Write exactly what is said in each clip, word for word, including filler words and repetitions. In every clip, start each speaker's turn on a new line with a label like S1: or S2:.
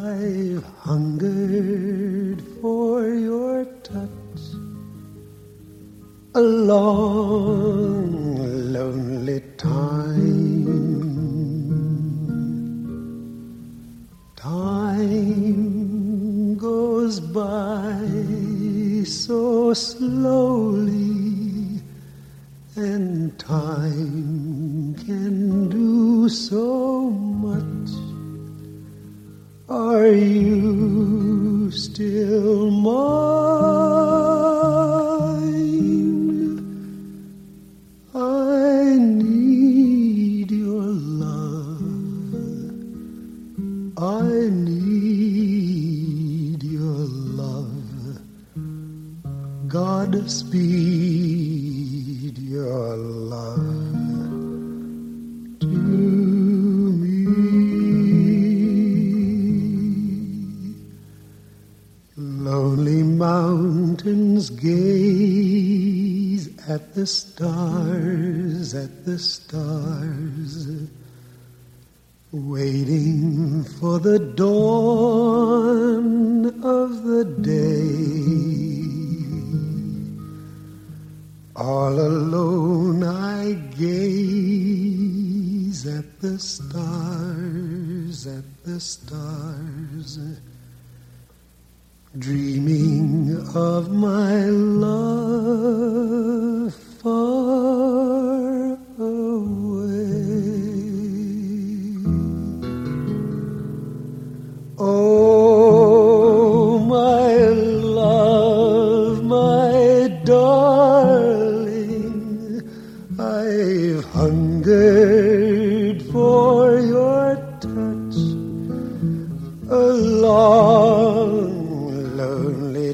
S1: I've hungered for your touch a long, lonely time. Time goes by so slowly, and time can do so much. Are you still mine? I need your love. I need your love. Godspeed your love to me. Lonely mountains gaze at the stars, at the stars, waiting for the dawn of the day. All alone I gaze at the stars, at the stars, dreaming of my love far away. Oh, my love, my darling, I've hungered for your touch a long, lonely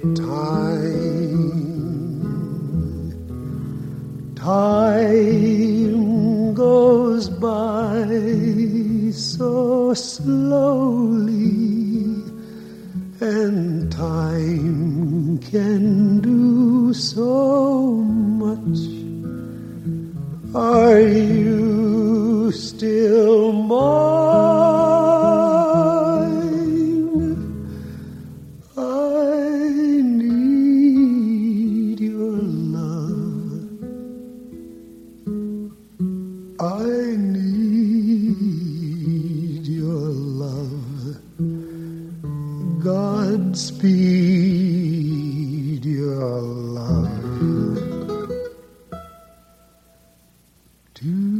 S1: time. Time goes by so slowly, and time can do so much. Are you still mine? I need your love. I need your love. Godspeed your love to